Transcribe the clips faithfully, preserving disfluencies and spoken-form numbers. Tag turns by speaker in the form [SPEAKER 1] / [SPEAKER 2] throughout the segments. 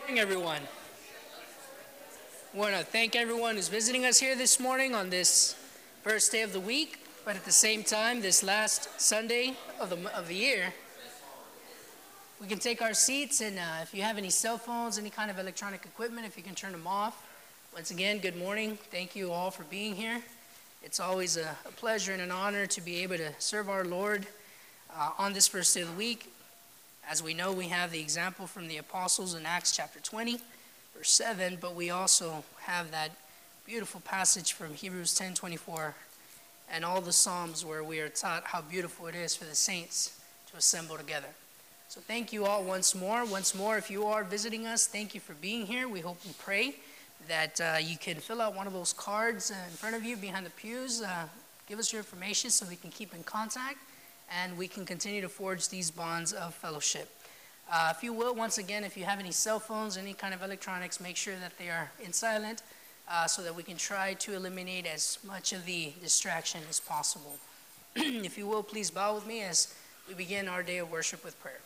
[SPEAKER 1] Morning, everyone. I want to thank everyone who's visiting us here this morning on this first day of the week, but at the same time, this last Sunday of the of the year. We can take our seats, and uh, if you have any cell phones, any kind of electronic equipment, if you can turn them off. Once again, good morning. Thank you all for being here. It's always a, a pleasure and an honor to be able to serve our Lord uh, on this first day of the week. As we know, we have the example from the apostles in Acts chapter twenty, verse seven, but we also have that beautiful passage from Hebrews ten twenty-four and all the Psalms where we are taught how beautiful it is for the saints to assemble together. So thank you all once more. Once more, if you are visiting us, thank you for being here. We hope and pray that uh, you can fill out one of those cards uh, in front of you behind the pews. Uh, give us your information so we can keep in contact and we can continue to forge these bonds of fellowship. Uh, if you will, once again, if you have any cell phones, any kind of electronics, make sure that they are in silent uh, so that we can try to eliminate as much of the distraction as possible. If you will, please bow with me as we begin our day of worship with prayer.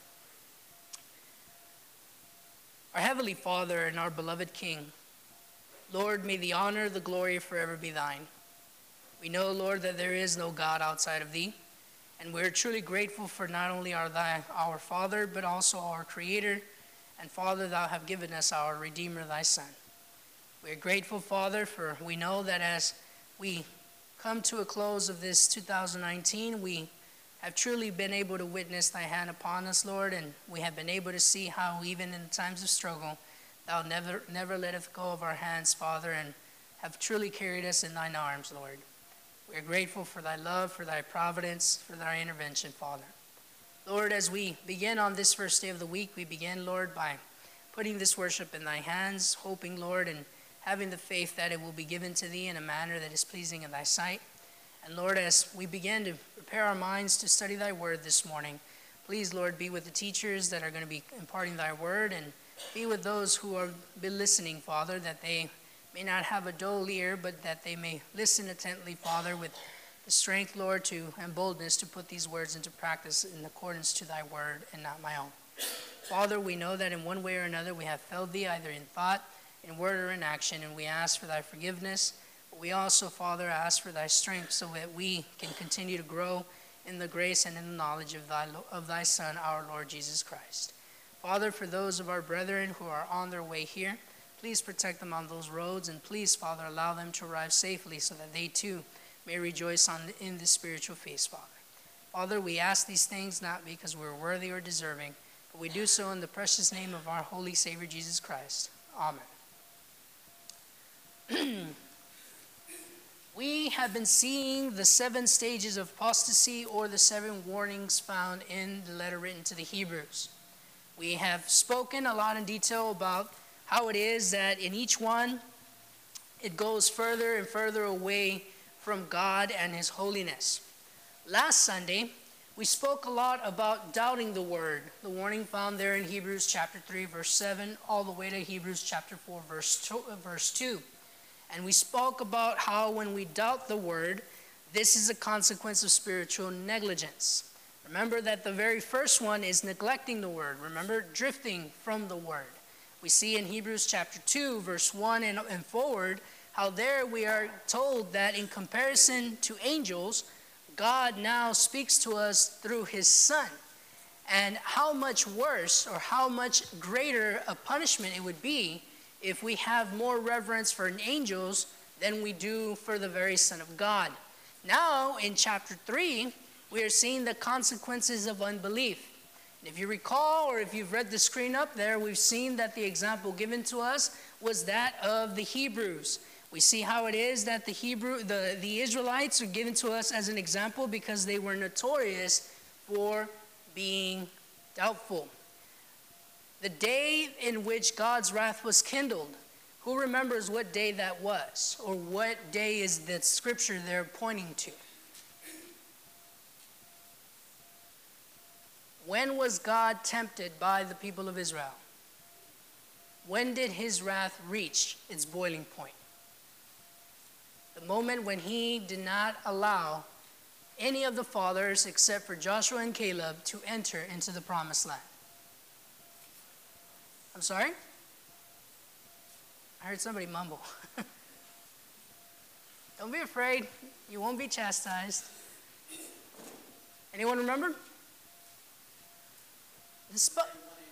[SPEAKER 1] Our Heavenly Father and our beloved King, Lord, may the honor, the glory forever be thine. We know, Lord, that there is no God outside of thee, and we're truly grateful for not only our, thy, our Father, but also our Creator, and Father, thou have given us our Redeemer, thy Son. We are grateful, Father, for we know that as we come to a close of this two thousand nineteen, we have truly been able to witness thy hand upon us, Lord, and we have been able to see how even in times of struggle, thou never, never letteth go of our hands, Father, and have truly carried us in thine arms, Lord. We are grateful for thy love, for thy providence, for thy intervention, Father. Lord, as we begin on this first day of the week, we begin, Lord, by putting this worship in thy hands, hoping, Lord, and having the faith that it will be given to thee in a manner that is pleasing in thy sight. And Lord, as we begin to prepare our minds to study thy word this morning, please, Lord, be with the teachers that are going to be imparting thy word, and be with those who are be listening, Father, that they may not have a dull ear, but that they may listen attentively, Father, with the strength, Lord, to and boldness to put these words into practice in accordance to thy word and not my own. Father, we know that in one way or another we have failed thee, either in thought, in word, or in action, and we ask for thy forgiveness. But we also, Father, ask for thy strength so that we can continue to grow in the grace and in the knowledge of thy, of thy Son, our Lord Jesus Christ. Father, for those of our brethren who are on their way here, please protect them on those roads, and please, Father, allow them to arrive safely so that they too may rejoice on the, in the spiritual feast, Father. Father, we ask these things not because we're worthy or deserving, but we do so in the precious name of our holy Savior, Jesus Christ. Amen. We have been seeing the seven stages of apostasy, or the seven warnings found in the letter written to the Hebrews. We have spoken a lot in detail about how it is that in each one, it goes further and further away from God and his holiness. Last Sunday, we spoke a lot about doubting the word, the warning found there in Hebrews chapter three, verse seven, all the way to Hebrews chapter four, verse two. And we spoke about how when we doubt the word, this is a consequence of spiritual negligence. Remember that the very first one is neglecting the word. Remember, drifting from the word. We see in Hebrews chapter two, verse one and, and forward, how there we are told that in comparison to angels, God now speaks to us through his Son. And how much worse or how much greater a punishment it would be if we have more reverence for angels than we do for the very Son of God. Now, in chapter three, we are seeing the consequences of unbelief. And if you recall, or if you've read the screen up there, we've seen that the example given to us was that of the Hebrews. We see how it is that the Hebrew, the, the Israelites are given to us as an example because they were notorious for being doubtful. The day in which God's wrath was kindled, who remembers what day that was? Or what day is the scripture they're pointing to? When was God tempted by the people of Israel? When did his wrath reach its boiling point? The moment when he did not allow any of the fathers except for Joshua and Caleb to enter into the promised land. I'm sorry? I heard somebody mumble. Don't be afraid. You won't be chastised. Anyone remember? The sp-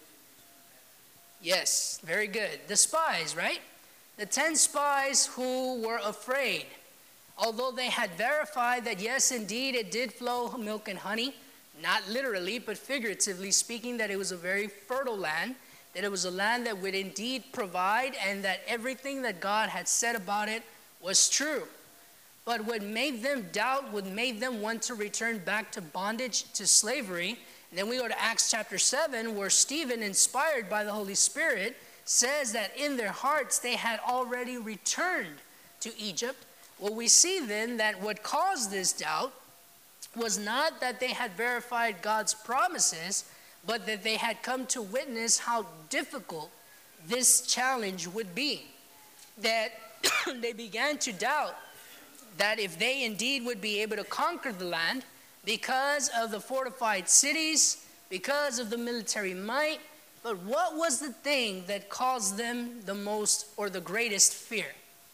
[SPEAKER 1] yes, very good. The spies, right? The ten spies who were afraid. Although they had verified that yes, indeed, it did flow milk and honey. Not literally, but figuratively speaking, that it was a very fertile land. That it was a land that would indeed provide, and that everything that God had said about it was true. But what made them doubt, what made them want to return back to bondage, to slavery, and then we go to Acts chapter seven, where Stephen, inspired by the Holy Spirit, says that in their hearts they had already returned to Egypt. Well, we see then that what caused this doubt was not that they had verified God's promises, but that they had come to witness how difficult this challenge would be. That they began to doubt that if they indeed would be able to conquer the land because of the fortified cities, because of the military might, but what was the thing that caused them the most or the greatest fear?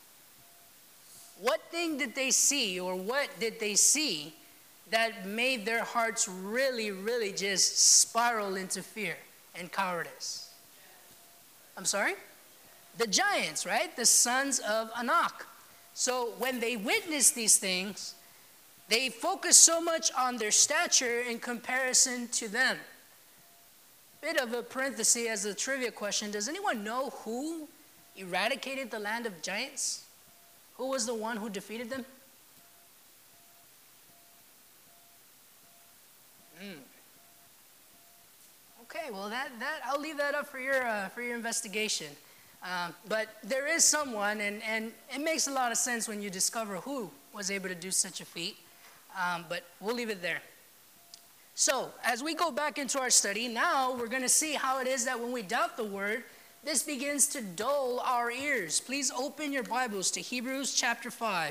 [SPEAKER 1] What thing did they see, or what did they see that made their hearts really, really just spiral into fear and cowardice? I'm sorry? The giants, right? The sons of Anak. So when they witnessed these things, they focused so much on their stature in comparison to them. Bit of a parenthesis as a trivia question. Does anyone know who eradicated the land of giants? Who was the one who defeated them? Mm. Okay, well that, that I'll leave that up for your uh, for your investigation. Um, but there is someone, and, and it makes a lot of sense when you discover who was able to do such a feat. Um, but we'll leave it there. So, as we go back into our study, now we're going to see how it is that when we doubt the word, this begins to dull our ears. Please open your Bibles to Hebrews chapter five.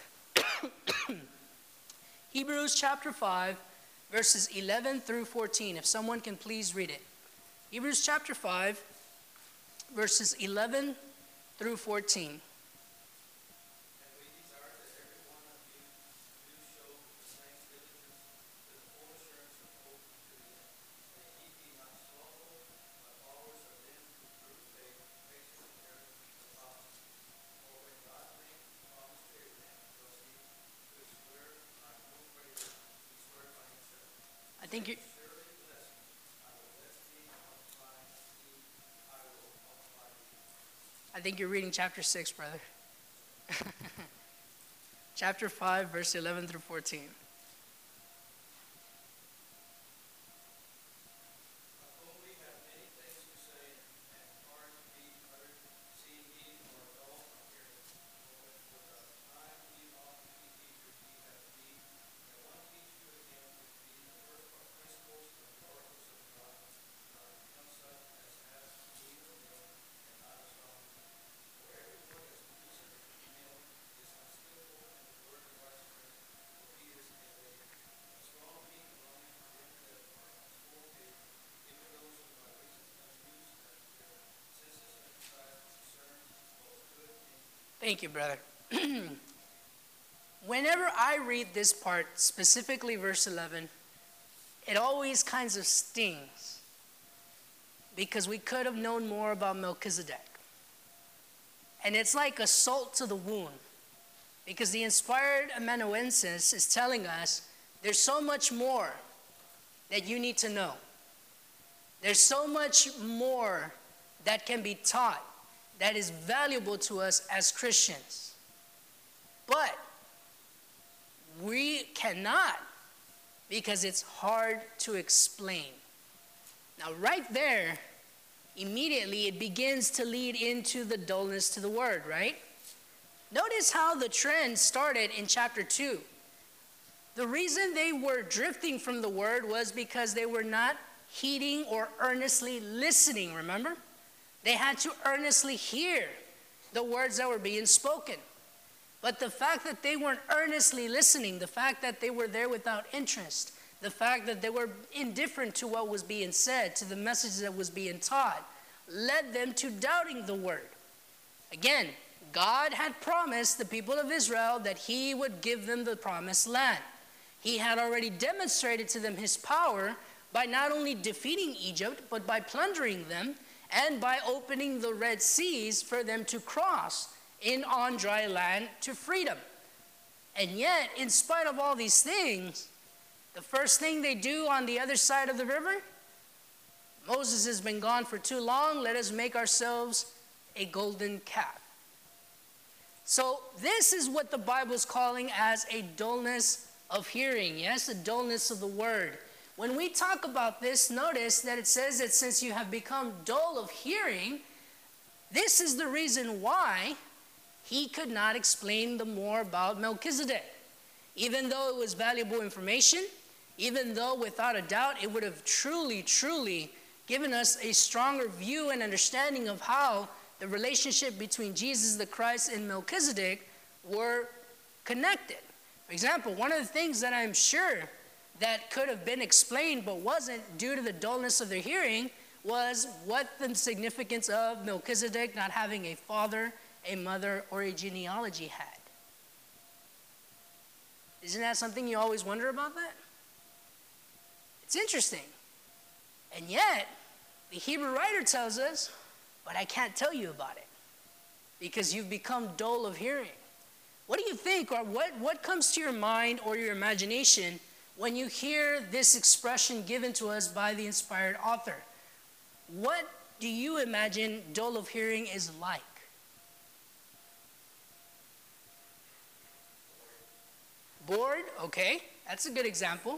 [SPEAKER 1] Hebrews chapter five, verses eleven through fourteen. If someone can please read it. Hebrews chapter five, verses eleven through fourteen. I think you I think you're reading chapter six, brother. Chapter five, verse eleven through fourteen. Thank you, brother. Whenever I read this part, specifically verse eleven, it always kinds of stings because we could have known more about Melchizedek. And it's like a salt to the wound because the inspired amanuensis is telling us there's so much more that you need to know. There's so much more that can be taught that is valuable to us as Christians. But we cannot because it's hard to explain. Now, right there, immediately it begins to lead into the dullness to the word, right? Notice how the trend started in chapter two. The reason they were drifting from the word was because they were not heeding or earnestly listening, remember? They had to earnestly hear the words that were being spoken. But the fact that they weren't earnestly listening, the fact that they were there without interest, the fact that they were indifferent to what was being said, to the message that was being taught, led them to doubting the word. Again, God had promised the people of Israel that he would give them the promised land. He had already demonstrated to them his power by not only defeating Egypt, but by plundering them and by opening the Red Seas for them to cross in on dry land to freedom. And yet, in spite of all these things, the first thing they do on the other side of the river, Moses has been gone for too long, let us make ourselves a golden calf. So this is what the Bible is calling as a dullness of hearing. Yes, a dullness of the word. When we talk about this, notice that it says that since you have become dull of hearing, this is the reason why he could not explain the more about Melchizedek. Even though it was valuable information, even though without a doubt it would have truly, truly given us a stronger view and understanding of how the relationship between Jesus the Christ and Melchizedek were connected. For example, one of the things that I'm sure that could have been explained but wasn't due to the dullness of their hearing was what the significance of Melchizedek not having a father, a mother, or a genealogy had. Isn't that something you always wonder about that? It's interesting. And yet, the Hebrew writer tells us, but I can't tell you about it because you've become dull of hearing. What do you think, or what, what comes to your mind or your imagination when you hear this expression given to us by the inspired author? What do you imagine dull of hearing is like? Bored, okay, that's a good example.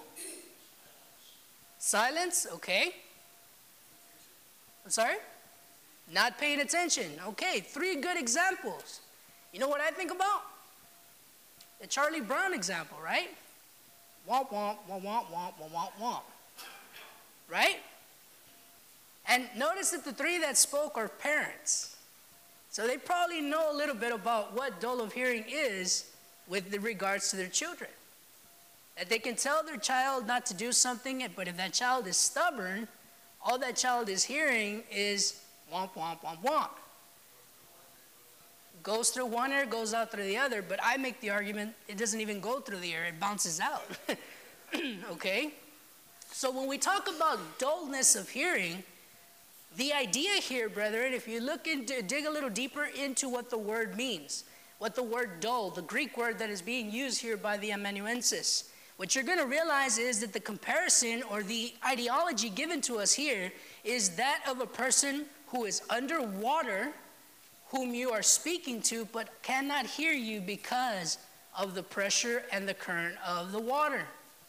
[SPEAKER 1] Silence, okay. I'm sorry? Not paying attention, okay, three good examples. You know what I think about? The Charlie Brown example, right? Womp, womp, womp, womp, womp, womp, womp, womp. Right? And notice that the three that spoke are parents. So they probably know a little bit about what dull of hearing is with regards to their children. That they can tell their child not to do something, but if that child is stubborn, all that child is hearing is womp, womp, womp, womp. Goes through one ear, goes out through the other, but I make the argument it doesn't even go through the ear, it bounces out. Okay? So when we talk about dullness of hearing, the idea here, brethren, if you look into, dig a little deeper into what the word means, what the word dull, the Greek word that is being used here by the amanuensis, what you're going to realize is that the comparison or the ideology given to us here is that of a person who is underwater, whom you are speaking to, but cannot hear you because of the pressure and the current of the water.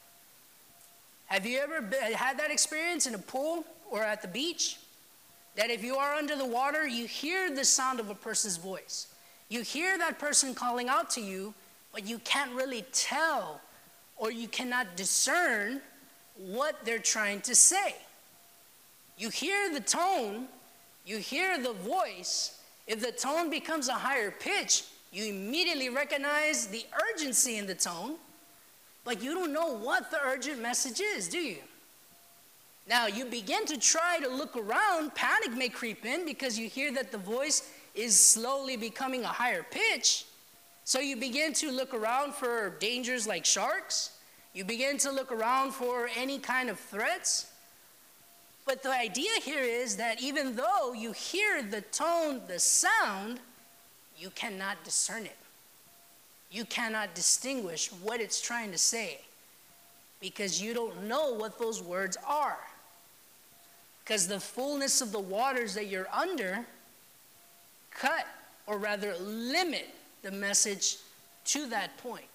[SPEAKER 1] Have you ever been, had that experience in a pool or at the beach? That if you are under the water, you hear the sound of a person's voice. You hear that person calling out to you, but you can't really tell or you cannot discern what they're trying to say. You hear the tone, you hear the voice. If the tone becomes a higher pitch, you immediately recognize the urgency in the tone, but you don't know what the urgent message is, do you? Now, you begin to try to look around, panic may creep in because you hear that the voice is slowly becoming a higher pitch. So you begin to look around for dangers like sharks. You begin to look around for any kind of threats. But the idea here is that even though you hear the tone, the sound, you cannot discern it. You cannot distinguish what it's trying to say because you don't know what those words are. Because the fullness of the waters that you're under cut, or rather limit, the message to that point.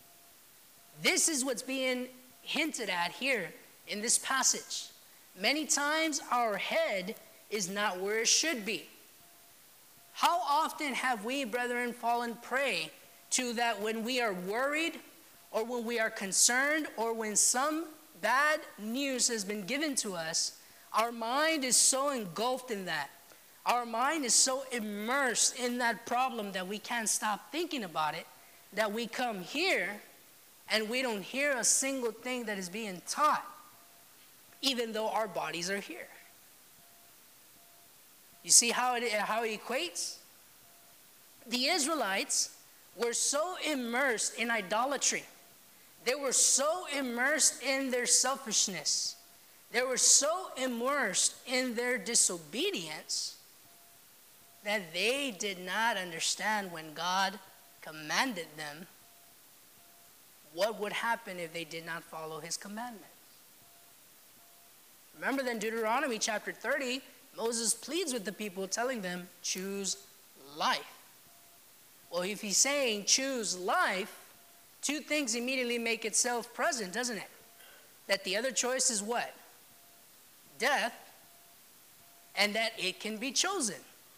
[SPEAKER 1] This is what's being hinted at here in this passage. Many times our head is not where it should be. How often have we, brethren, fallen prey to that when we are worried or when we are concerned or when some bad news has been given to us, our mind is so engulfed in that. Our mind is so immersed in that problem that we can't stop thinking about it, that we come here and we don't hear a single thing that is being taught, even though our bodies are here. You see how it, how it equates? The Israelites were so immersed in idolatry. They were so immersed in their selfishness. They were so immersed in their disobedience that they did not understand when God commanded them what would happen if they did not follow his commandments. Remember then Deuteronomy chapter thirty, Moses pleads with the people telling them, choose life. Well, if he's saying choose life, two things immediately make itself present, doesn't it? That the other choice is what? Death, and that it can be chosen.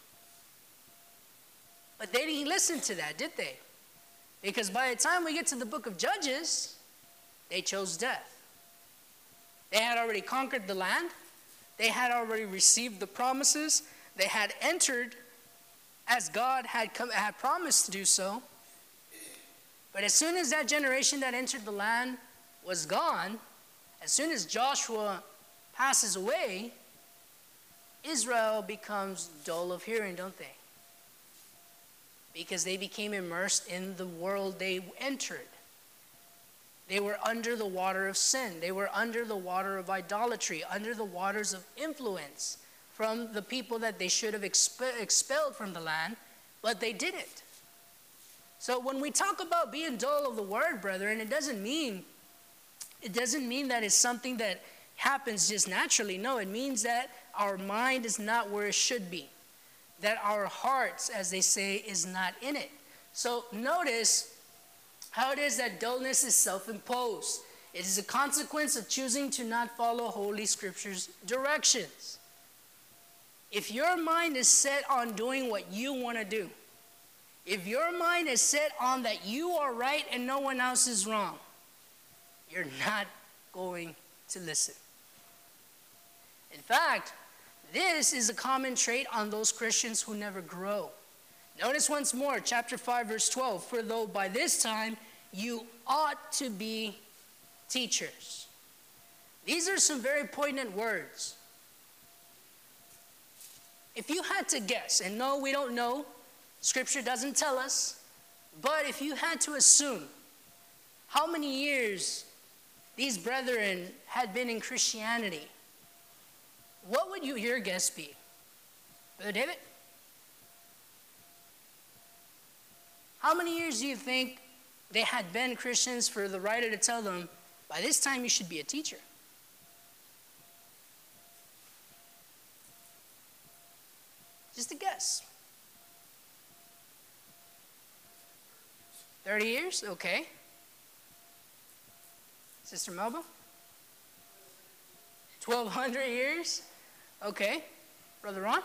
[SPEAKER 1] But they didn't listen to that, did they? Because by the time we get to the book of Judges, they chose death. They had already conquered the land. They had already received the promises. They had entered as God had, come, had promised to do so. But as soon as that generation that entered the land was gone, as soon as Joshua passes away, Israel becomes dull of hearing, don't they? Because they became immersed in the world they entered. They were under the water of sin. They were under the water of idolatry, under the waters of influence from the people that they should have expe- expelled from the land, but they didn't. So when we talk about being dull of the word, brethren, it doesn't mean it doesn't mean that it's something that happens just naturally. No, it means that our mind is not where it should be. That our hearts, as they say, is not in it. So notice how it is that dullness is self-imposed. It is a consequence of choosing to not follow Holy Scripture's directions. If your mind is set on doing what you want to do, if your mind is set on that you are right and no one else is wrong, you're not going to listen. In fact, this is a common trait on those Christians who never grow. Notice once more, chapter five, verse twelve. For though by this time you ought to be teachers. These are some very poignant words. If you had to guess, and no, we don't know, Scripture doesn't tell us, but if you had to assume how many years these brethren had been in Christianity, what would you, your guess be? Brother David? How many years do you think they had been Christians for the writer to tell them, by this time you should be a teacher? Just a guess. thirty years? Okay. Sister Melba? twelve hundred years? Okay. Brother Ron?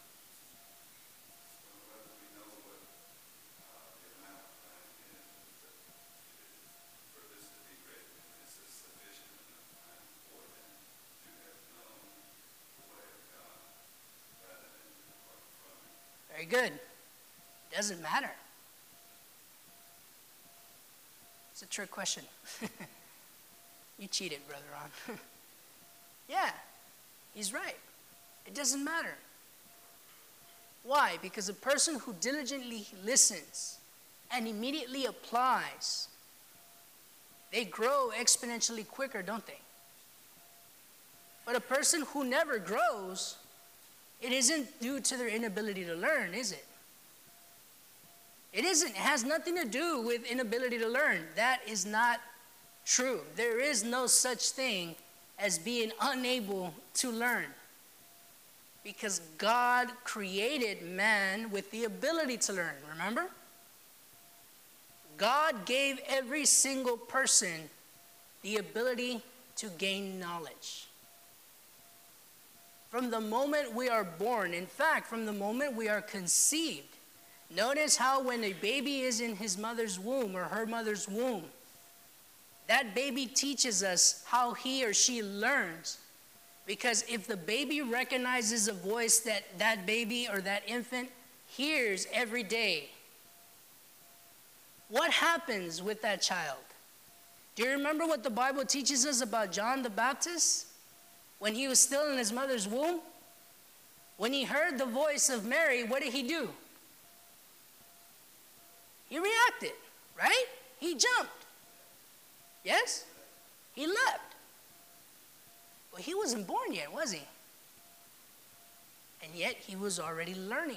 [SPEAKER 1] Very good. It doesn't matter. It's a trick question. You cheated, Brother Ron. Yeah, he's right. It doesn't matter. Why? Because a person who diligently listens and immediately applies, they grow exponentially quicker, don't they? But a person who never grows, it isn't due to their inability to learn, is it? It isn't. It has nothing to do with inability to learn. That is not true. There is no such thing as being unable to learn. Because God created man with the ability to learn, remember? God gave every single person the ability to gain knowledge. From the moment we are born, in fact, from the moment we are conceived, notice how when a baby is in his mother's womb or her mother's womb, that baby teaches us how he or she learns. Because if the baby recognizes a voice that that baby or that infant hears every day, what happens with that child? Do you remember what the Bible teaches us about John the Baptist? When he was still in his mother's womb, when he heard the voice of Mary, what did he do? He reacted, right? He jumped. Yes? He leapt. Well, he wasn't born yet, was he? And yet he was already learning.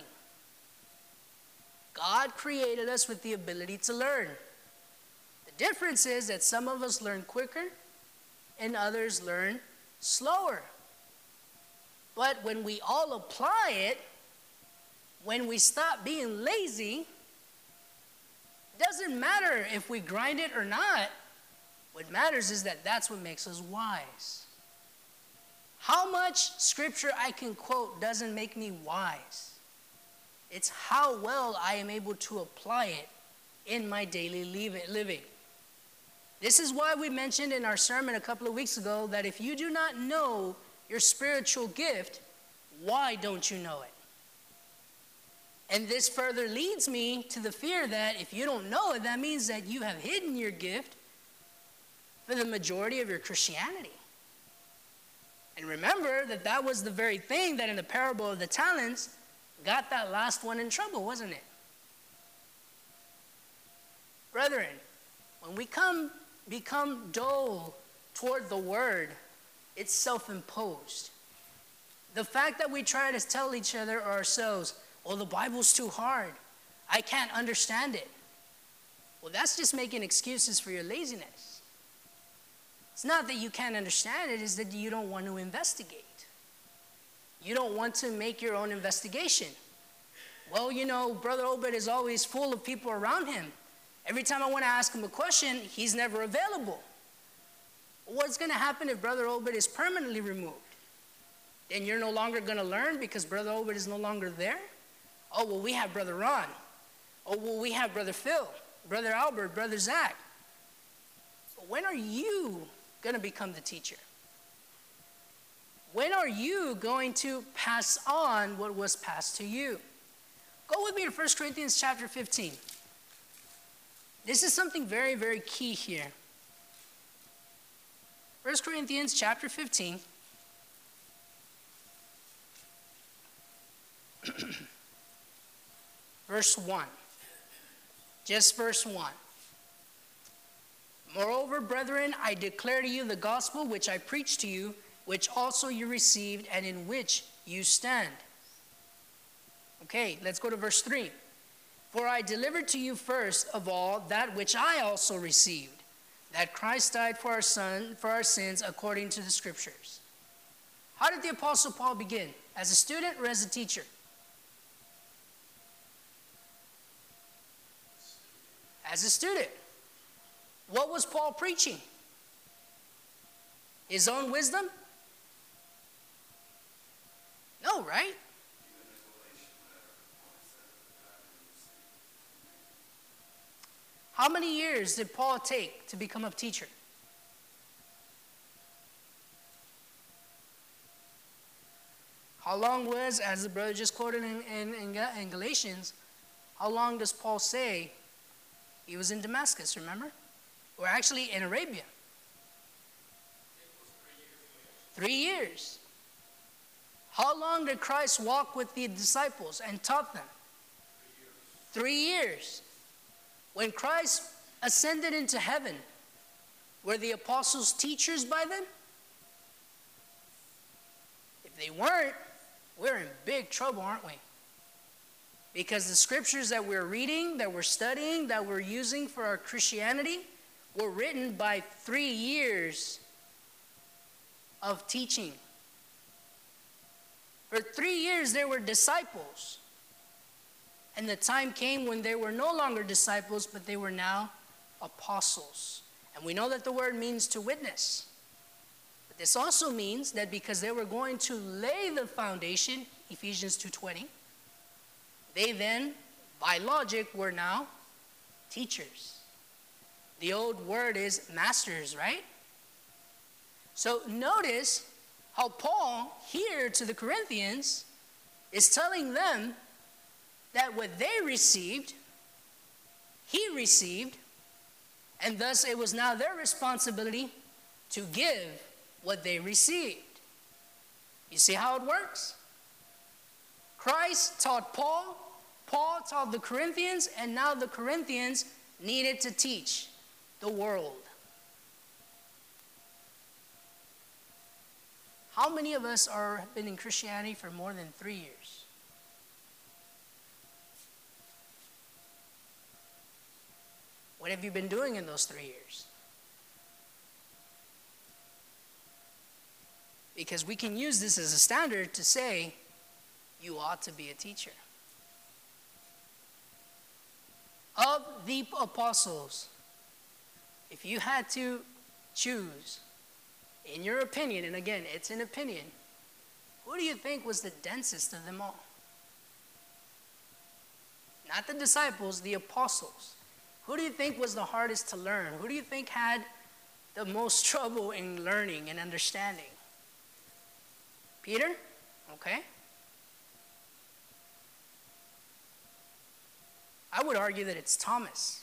[SPEAKER 1] God created us with the ability to learn. The difference is that some of us learn quicker and others learn slower. But when we all apply it, when we stop being lazy, it doesn't matter if we grind it or not. What matters is that that's what makes us wise. How much scripture I can quote doesn't make me wise. It's how well I am able to apply it in my daily living. This is why we mentioned in our sermon a couple of weeks ago that if you do not know your spiritual gift, why don't you know it? And this further leads me to the fear that if you don't know it, that means that you have hidden your gift for the majority of your Christianity. And remember that that was the very thing that in the parable of the talents got that last one in trouble, wasn't it? Brethren, when we come become dull toward the word, it's self-imposed. The fact that we try to tell each other or ourselves, well, the Bible's too hard. I can't understand it. Well, that's just making excuses for your laziness. It's not that you can't understand it, it's that you don't want to investigate. You don't want to make your own investigation. Well, you know, Brother Obed is always full of people around him. Every time I want to ask him a question, he's never available. What's going to happen if Brother Obed is permanently removed? Then you're no longer going to learn because Brother Obed is no longer there? Oh, well, we have Brother Ron. Oh, well, we have Brother Phil, Brother Albert, Brother Zach. But when are you going to become the teacher? When are you going to pass on what was passed to you? Go with me to First Corinthians chapter fifteen. This is something very, very key here. First Corinthians chapter fifteen. Verse one. Just verse one. Moreover, brethren, I declare to you the gospel which I preached to you, which also you received, and in which you stand. Okay, let's go to verse three. For I delivered to you first of all that which I also received, that Christ died for our son, for our sins according to the scriptures. How did the Apostle Paul begin? As a student or as a teacher? As a student. What was Paul preaching? His own wisdom? No, right? How many years did Paul take to become a teacher? How long was, as the brother just quoted in, in, in Galatians, how long does Paul say he was in Damascus, remember? Or actually in Arabia? Three years. How long did Christ walk with the disciples and taught them? Three years. When Christ ascended into heaven, were the apostles teachers by then? If they weren't, we're in big trouble, aren't we? Because the scriptures that we're reading, that we're studying, that we're using for our Christianity were written by three years of teaching. For three years, there were disciples. And the time came when they were no longer disciples, but they were now apostles. And we know that the word means to witness. But this also means that because they were going to lay the foundation, Ephesians two twenty, they then, by logic, were now teachers. The old word is masters, right? So notice how Paul, here to the Corinthians, is telling them that what they received, he received, and thus it was now their responsibility to give what they received. You see how it works? Christ taught Paul, Paul taught the Corinthians, and now the Corinthians needed to teach the world. How many of us are have been in Christianity for more than three years? What have you been doing in those three years? Because we can use this as a standard to say, you ought to be a teacher. Of the apostles, if you had to choose, in your opinion, and again, it's an opinion, who do you think was the densest of them all? Not the disciples, the apostles. Who do you think was the hardest to learn? Who do you think had the most trouble in learning and understanding? Peter? Okay. I would argue that it's Thomas.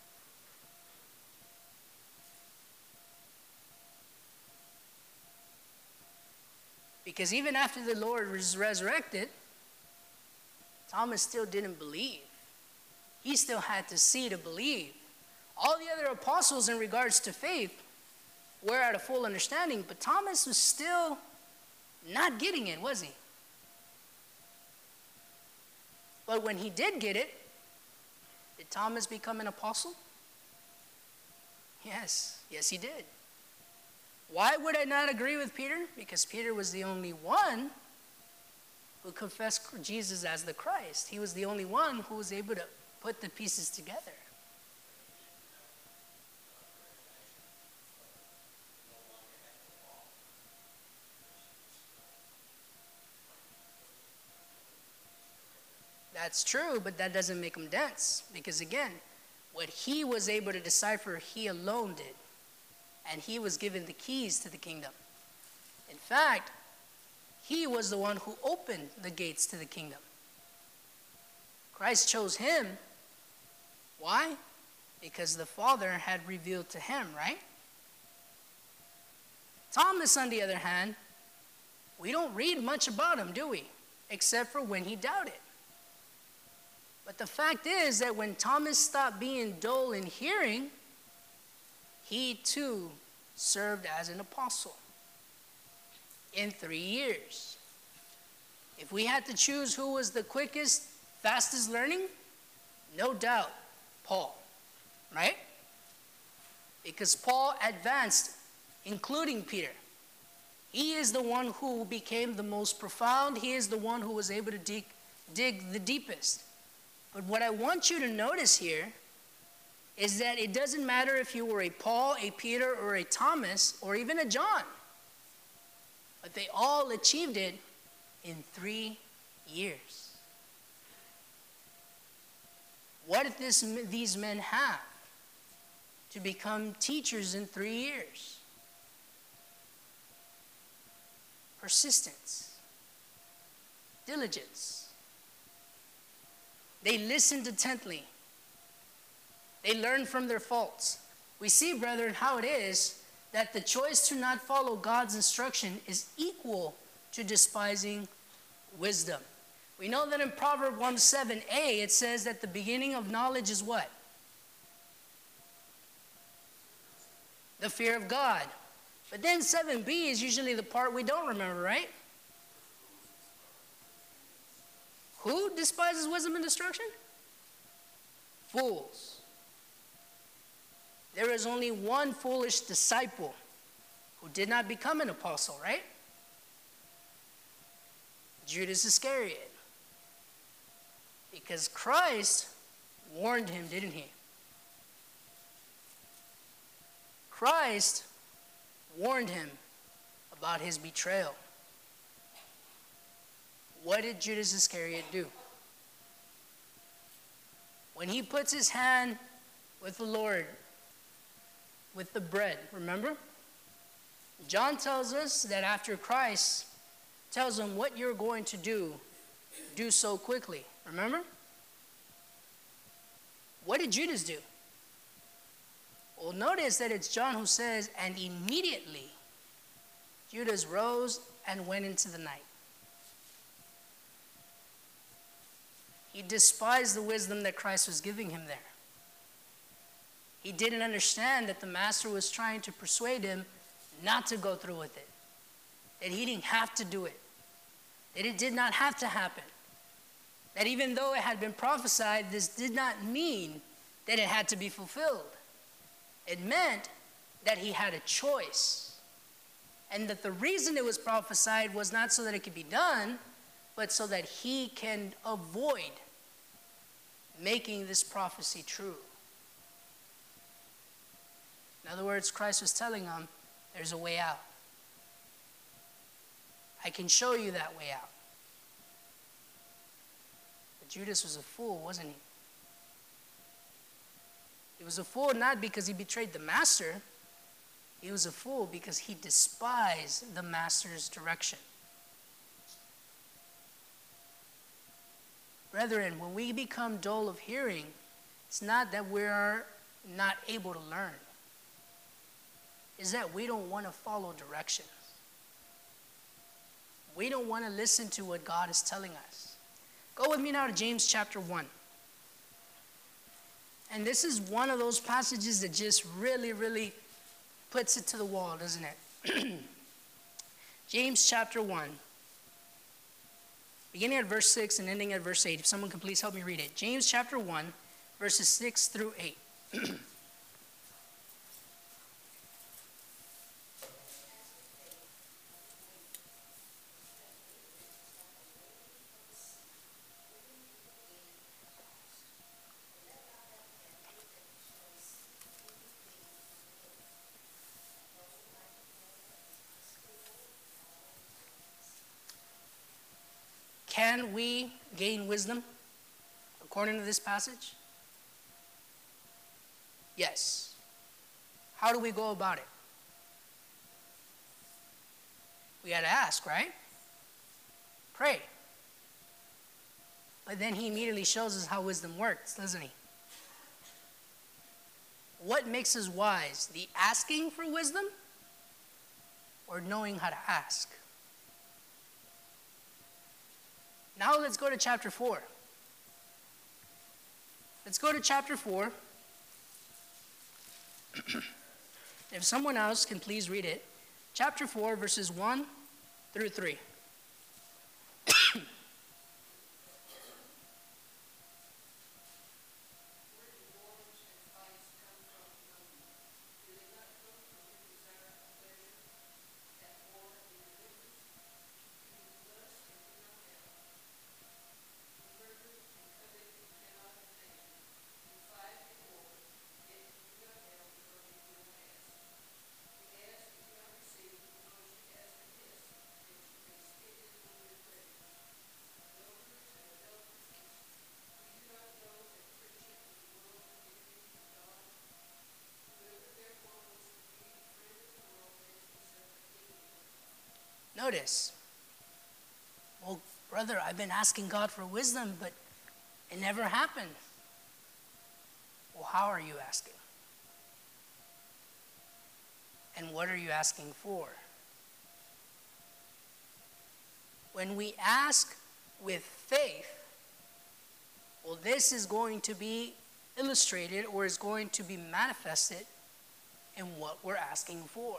[SPEAKER 1] Because even after the Lord was resurrected, Thomas still didn't believe. He still had to see to believe. All the other apostles in regards to faith were at a full understanding, but Thomas was still not getting it, was he? But when he did get it, did Thomas become an apostle? Yes, yes he did. Why would I not agree with Peter? Because Peter was the only one who confessed Jesus as the Christ. He was the only one who was able to put the pieces together. That's true, but that doesn't make him dense. Because again, what he was able to decipher, he alone did. And he was given the keys to the kingdom. In fact, he was the one who opened the gates to the kingdom. Christ chose him. Why? Because the Father had revealed to him, right? Thomas, on the other hand, we don't read much about him, do we? Except for when he doubted. But the fact is that when Thomas stopped being dull in hearing, he too served as an apostle in three years. If we had to choose who was the quickest, fastest learning, no doubt, Paul, right? Because Paul advanced, including Peter. He is the one who became the most profound. He is the one who was able to dig, dig the deepest. But what I want you to notice here is that it doesn't matter if you were a Paul, a Peter, or a Thomas, or even a John. But they all achieved it in three years. What did this, these men have to become teachers in three years? Persistence, diligence. They listened intently. They learned from their faults. We see, brethren, how it is that the choice to not follow God's instruction is equal to despising wisdom. We know that in Proverbs one seven a, it says that the beginning of knowledge is what? The fear of God. But then seven b is usually the part we don't remember, right? Who despises wisdom and instruction? Fools. There is only one foolish disciple who did not become an apostle, right? Judas Iscariot. Because Christ warned him, didn't he? Christ warned him about his betrayal. What did Judas Iscariot do? When he puts his hand with the Lord, with the bread, remember? John tells us that after Christ tells him what you're going to do, do so quickly. Remember? What did Judas do? Well, notice that it's John who says, and immediately Judas rose and went into the night. He despised the wisdom that Christ was giving him there. He didn't understand that the master was trying to persuade him not to go through with it, that he didn't have to do it, that it did not have to happen, that even though it had been prophesied, this did not mean that it had to be fulfilled. It meant that he had a choice, and that the reason it was prophesied was not so that it could be done, but so that he can avoid making this prophecy true. In other words, Christ was telling him, there's a way out. I can show you that way out. But Judas was a fool, wasn't he? He was a fool not because he betrayed the master. He was a fool because he despised the master's direction. Brethren, when we become dull of hearing, it's not that we're not able to learn. Is that we don't want to follow directions. We don't want to listen to what God is telling us. Go with me now to James chapter one. And this is one of those passages that just really, really puts it to the wall, doesn't it? James chapter one. Beginning at verse six and ending at verse eight. If someone can please help me read it. James chapter one, verses six through eight. Can we gain wisdom according to this passage? Yes. How do we go about it? We got to ask, right? Pray. But then he immediately shows us how wisdom works, doesn't he? What makes us wise? The asking for wisdom or knowing how to ask? Now let's go to chapter four. Let's go to chapter four. If someone else can please read it. Chapter four, verses one through three. Notice, well, brother, I've been asking God for wisdom, but it never happened. Well, how are you asking? And what are you asking for? When we ask with faith, well, this is going to be illustrated or is going to be manifested in what we're asking for.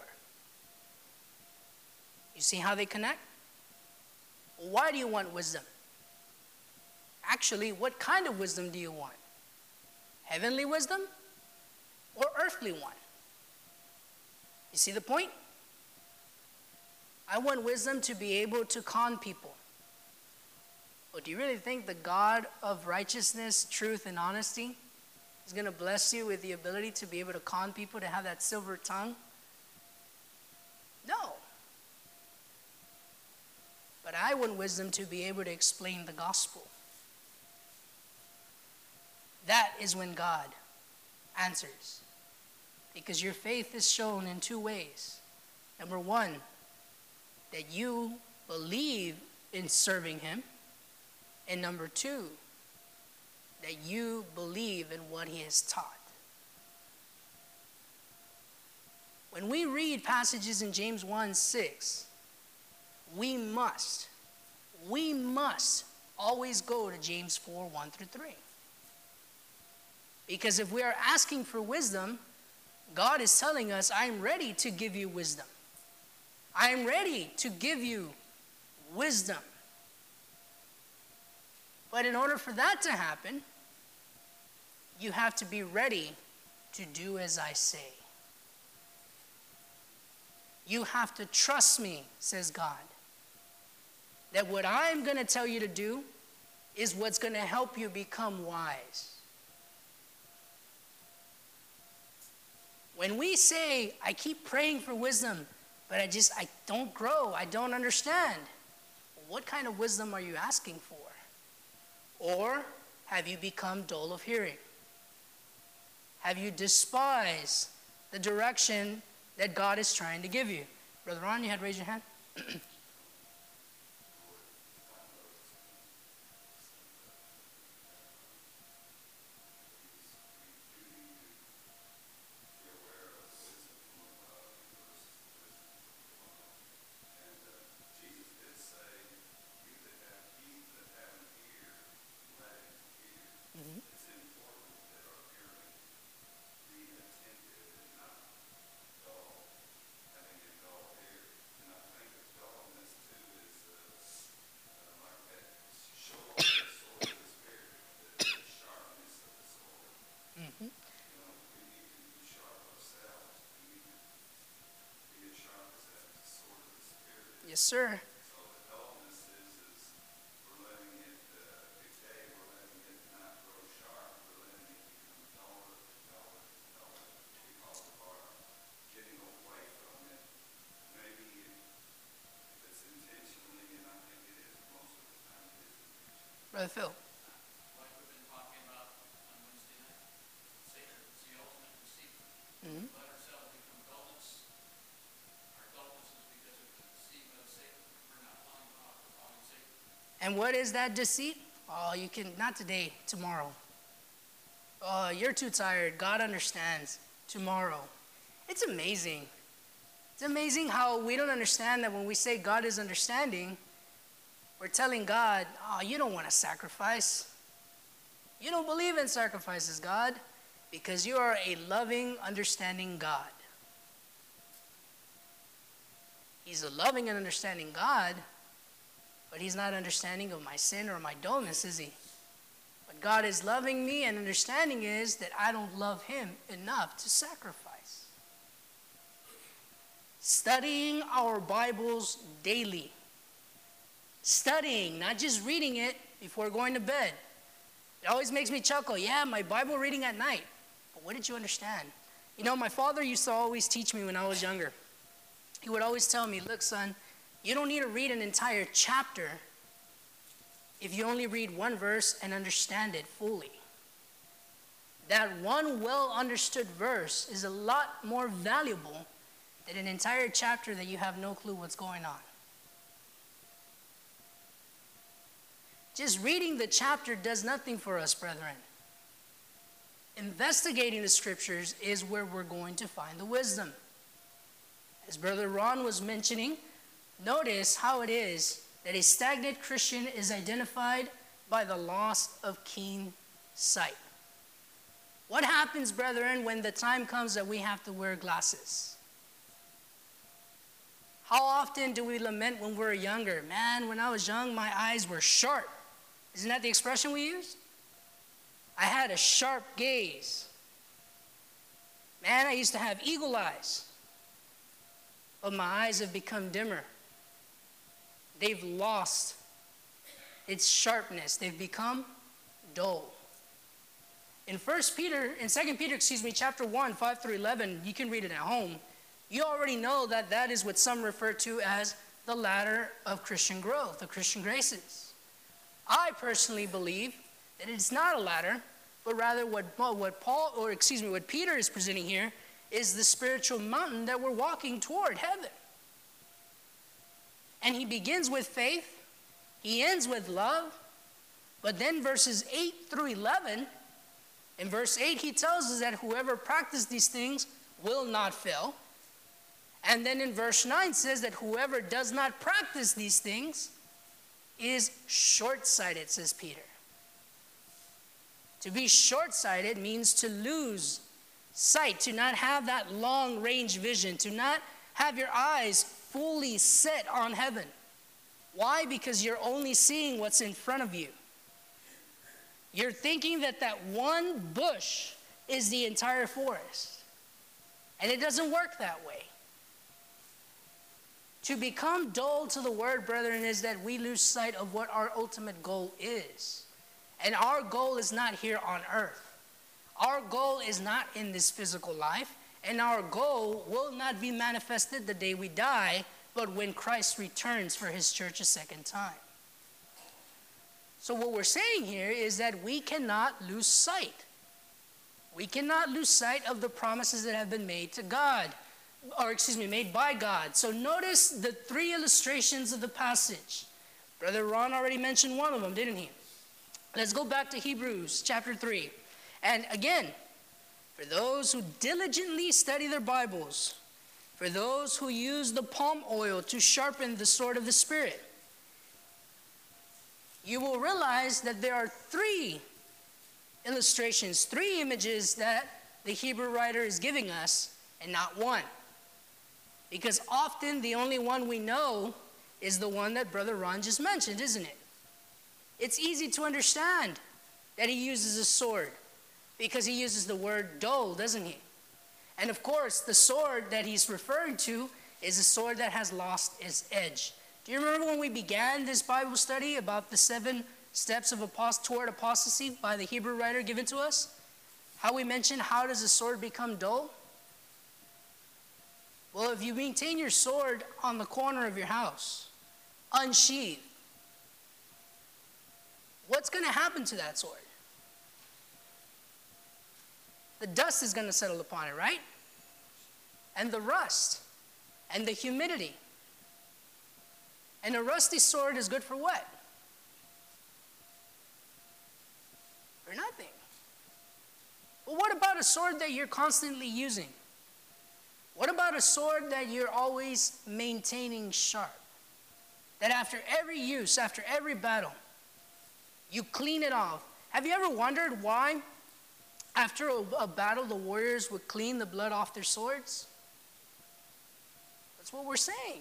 [SPEAKER 1] You see how they connect? Well, why do you want wisdom? Actually, what kind of wisdom do you want? Heavenly wisdom or earthly one? You see the point? I want wisdom to be able to con people. Well, do you really think the God of righteousness, truth, and honesty is going to bless you with the ability to be able to con people, to have that silver tongue? No. But I want wisdom to be able to explain the gospel. That is when God answers. Because your faith is shown in two ways. Number one, that you believe in serving him. And number two, that you believe in what he has taught. When we read passages in James one six, we must, we must always go to James four, one through three. Because if we are asking for wisdom, God is telling us, I am ready to give you wisdom. I am ready to give you wisdom. But in order for that to happen, you have to be ready to do as I say. You have to trust me, says God, that what I'm going to tell you to do is what's going to help you become wise. When we say, I keep praying for wisdom, but I just, I don't grow, I don't understand, what kind of wisdom are you asking for? Or have you become dull of hearing? Have you despised the direction that God is trying to give you? Brother Ron, you had to raise your hand. Yes, sir. Brother Phil.
[SPEAKER 2] Like we've been talking about on Wednesday night, Satan is the ultimate deceiver.
[SPEAKER 1] Mm-hmm.
[SPEAKER 2] Let ourselves become dullness. Our dullness is because of the deceit of Satan. We're not following God, we're following Satan.
[SPEAKER 1] And what is that deceit? Oh, you can, not today, tomorrow. Oh, you're too tired. God understands. Tomorrow. It's amazing. It's amazing how we don't understand that when we say God is understanding, we're telling God, oh, you don't want to sacrifice. You don't believe in sacrifices, God, because you are a loving, understanding God. He's a loving and understanding God, but he's not understanding of my sin or my dullness, is he? What God is loving me and understanding is that I don't love him enough to sacrifice. Studying our Bibles daily. Studying, not just reading it before going to bed. It always makes me chuckle. Yeah, my Bible reading at night. But what did you understand? You know, my father used to always teach me when I was younger. He would always tell me, look, son, you don't need to read an entire chapter if you only read one verse and understand it fully. That one well-understood verse is a lot more valuable than an entire chapter that you have no clue what's going on. Just reading the chapter does nothing for us, brethren. Investigating the scriptures is where we're going to find the wisdom. As Brother Ron was mentioning, notice how it is that a stagnant Christian is identified by the loss of keen sight. What happens, brethren, when the time comes that we have to wear glasses? How often do we lament when we're younger? Man, when I was young, my eyes were sharp. Isn't that the expression we use? I had a sharp gaze. Man, I used to have eagle eyes. But my eyes have become dimmer. They've lost its sharpness. They've become dull. In First Peter, in Second Peter, excuse me, chapter one, five through eleven, you can read it at home. You already know that that is what some refer to as the ladder of Christian growth, of Christian graces. I personally believe that it's not a ladder, but rather what, what Paul, or excuse me, what Peter is presenting here is the spiritual mountain that we're walking toward, heaven. And he begins with faith, he ends with love, but then verses eight through eleven, in verse eight he tells us that whoever practices these things will not fail. And then in verse nine says that whoever does not practice these things is short-sighted, says Peter. To be short-sighted means to lose sight, to not have that long-range vision, to not have your eyes fully set on heaven. Why? Because you're only seeing what's in front of you. You're thinking that that one bush is the entire forest. And it doesn't work that way. To become dull to the word, brethren, is that we lose sight of what our ultimate goal is. And our goal is not here on earth. Our goal is not in this physical life. And our goal will not be manifested the day we die, but when Christ returns for his church a second time. So what we're saying here is that we cannot lose sight. We cannot lose sight of the promises that have been made to God, or excuse me, made by God. So notice the three illustrations of the passage. Brother Ron already mentioned one of them, didn't he? Let's go back to Hebrews chapter three. And again, for those who diligently study their Bibles, for those who use the palm oil to sharpen the sword of the Spirit, you will realize that there are three illustrations, three images that the Hebrew writer is giving us, and not one. Because often the only one we know is the one that Brother Ron just mentioned, isn't it? It's easy to understand that he uses a sword because he uses the word dull, doesn't he? And of course, the sword that he's referring to is a sword that has lost its edge. Do you remember when we began this Bible study about the seven steps of apost- toward apostasy by the Hebrew writer given to us? How we mentioned, how does a sword become dull? Well, if you maintain your sword on the corner of your house, unsheathed, what's going to happen to that sword? The dust is going to settle upon it, right? And the rust, and the humidity. And a rusty sword is good for what? For nothing. Well, what about a sword that you're constantly using? What about a sword that you're always maintaining sharp? That after every use, after every battle, you clean it off. Have you ever wondered why, after a, a battle, the warriors would clean the blood off their swords? That's what we're saying.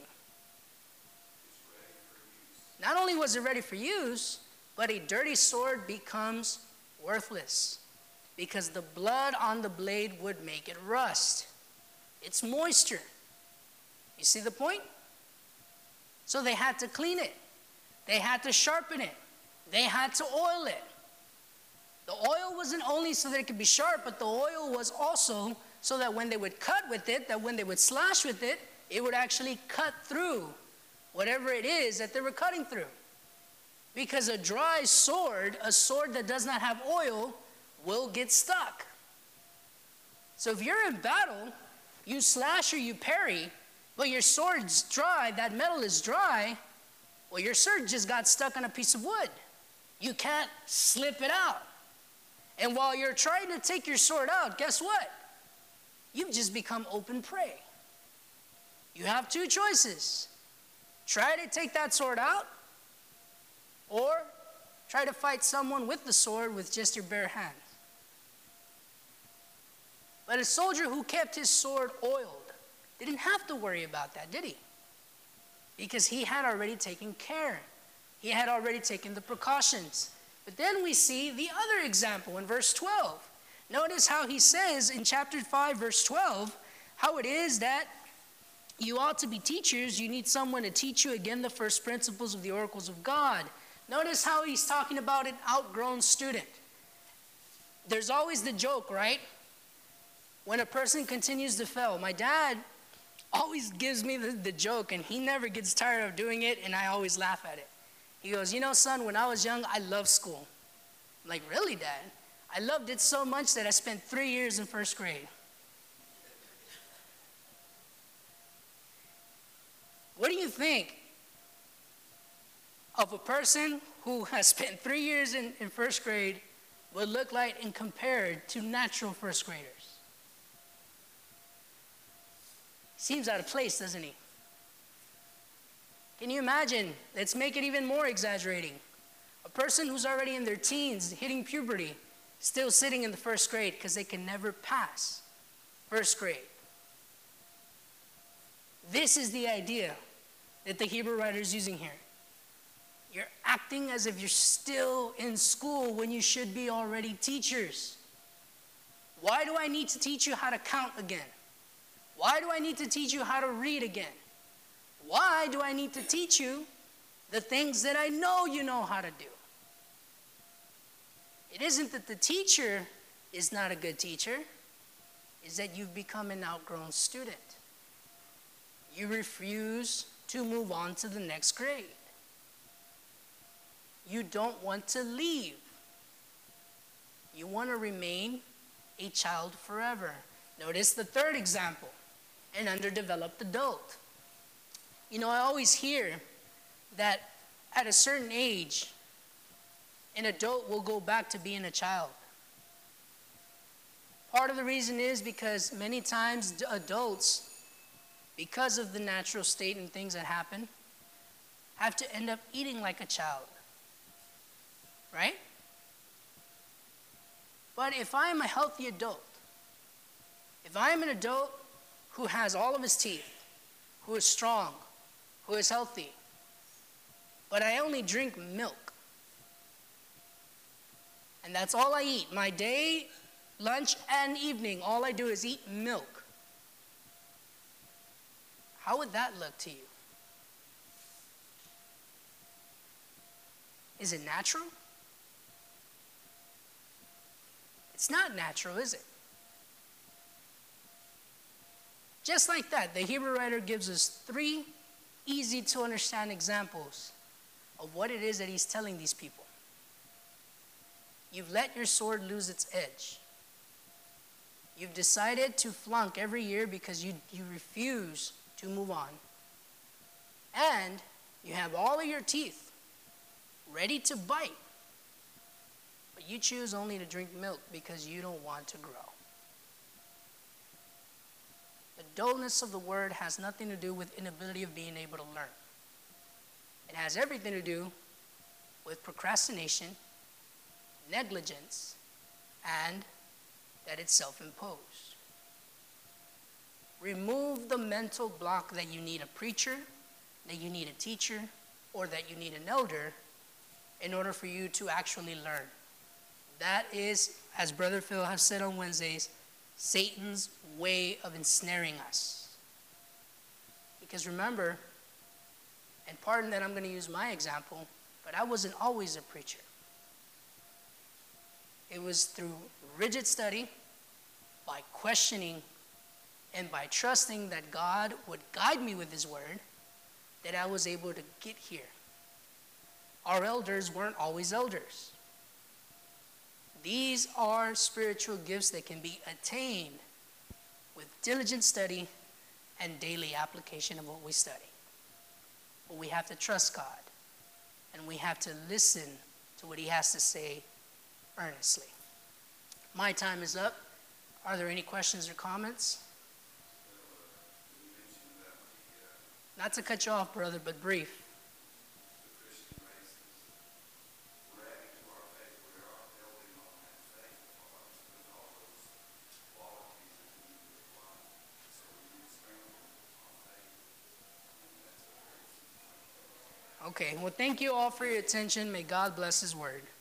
[SPEAKER 1] Not only was it ready for use, but a dirty sword becomes worthless because the blood on the blade would make it rust. It's moisture. You see the point? So they had to clean it. They had to sharpen it. They had to oil it. The oil wasn't only so that it could be sharp, but the oil was also so that when they would cut with it, that when they would slash with it, it would actually cut through whatever it is that they were cutting through. Because a dry sword, a sword that does not have oil, will get stuck. So if you're in battle, you slash or you parry, but your sword's dry, that metal is dry, well, your sword just got stuck on a piece of wood. You can't slip it out. And while you're trying to take your sword out, guess what? You've just become open prey. You have two choices. Try to take that sword out, or try to fight someone with the sword with just your bare hands. But a soldier who kept his sword oiled didn't have to worry about that, did he? Because he had already taken care. He had already taken the precautions. But then we see the other example in verse twelve. Notice how he says in chapter five, verse twelve, how it is that you ought to be teachers. You need someone to teach you again the first principles of the oracles of God. Notice how he's talking about an outgrown student. There's always the joke, right? When a person continues to fail. My dad always gives me the, the joke, and he never gets tired of doing it, and I always laugh at it. He goes, you know, son, when I was young, I loved school. I'm like, really, Dad? I loved it so much that I spent three years in first grade. What do you think of a person who has spent three years in, in first grade would look like and compared to natural first graders? Seems out of place, doesn't he? Can you imagine? Let's make it even more exaggerating. A person who's already in their teens, hitting puberty, still sitting in the first grade because they can never pass first grade. This is the idea that the Hebrew writer is using here. You're acting as if you're still in school when you should be already teachers. Why do I need to teach you how to count again? Why do I need to teach you how to read again? Why do I need to teach you the things that I know you know how to do? It isn't that the teacher is not a good teacher. It's that you've become an outgrown student. You refuse to move on to the next grade. You don't want to leave. You want to remain a child forever. Notice the third example, an underdeveloped adult. You know, I always hear that at a certain age, an adult will go back to being a child. Part of the reason is because many times adults, because of the natural state and things that happen, have to end up eating like a child. Right? But if I'm a healthy adult, if I'm an adult who has all of his teeth, who is strong, who is healthy, but I only drink milk, and that's all I eat, my day, lunch, and evening, all I do is eat milk, how would that look to you? Is it natural? It's not natural, is it? Just like that, the Hebrew writer gives us three easy to understand examples of what it is that he's telling these people. You've let your sword lose its edge. You've decided to flunk every year because you, you refuse to move on. And you have all of your teeth ready to bite, but you choose only to drink milk because you don't want to grow. The dullness of the word has nothing to do with inability of being able to learn. It has everything to do with procrastination, negligence, and that it's self-imposed. Remove the mental block that you need a preacher, that you need a teacher, or that you need an elder in order for you to actually learn. That is, as Brother Phil has said on Wednesdays, Satan's way of ensnaring us. Because remember, and pardon that I'm going to use my example, but I wasn't always a preacher. It was through rigid study, by questioning, and by trusting that God would guide me with his word, that I was able to get here. Our elders weren't always elders. These are spiritual gifts that can be attained with diligent study and daily application of what we study. But we have to trust God, and we have to listen to what he has to say earnestly. My time is up. Are there any questions or comments? Not to cut you off, brother, but brief. Okay, well, thank you all for your attention. May God bless his word.